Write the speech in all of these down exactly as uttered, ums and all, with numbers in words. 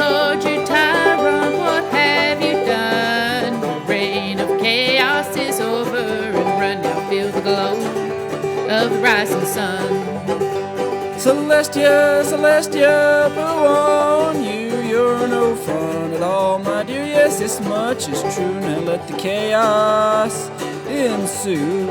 Lord, you tyrant, what have you done? The reign of chaos is over, and run now, feel the glow of the rising sun. Celestia, Celestia, boo on you, you're no fun at all, my dear. Yes, this much is true. Now let the chaos ensue.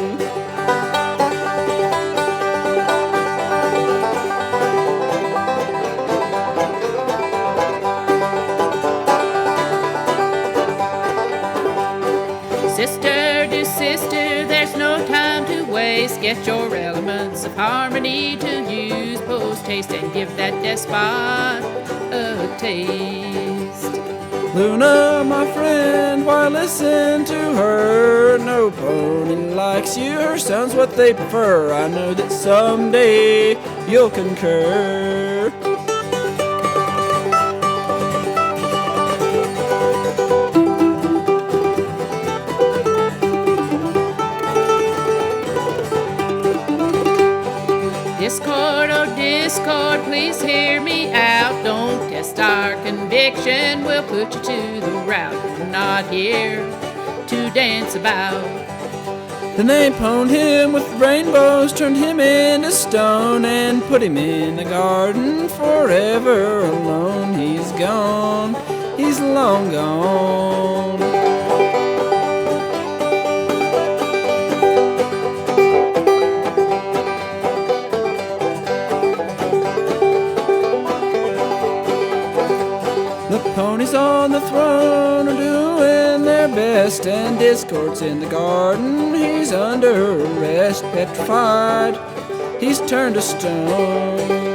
Sister to sister, there's no time to waste. Get your elements of harmony to use. Post haste and give that despot a taste. Luna, my friend, why listen to her? No pony likes you, her son's what they prefer. I know that someday you'll concur. Discord, oh discord, please hear me out. Don't test our conviction, we'll put you to the rout. We're not here to dance about. Then they pwned him with rainbows, turned him into stone, and put him in the garden forever alone. He's gone, he's long gone. The ponies on the throne are doing their best, and Discord's in the garden. He's under arrest, petrified. He's turned to stone.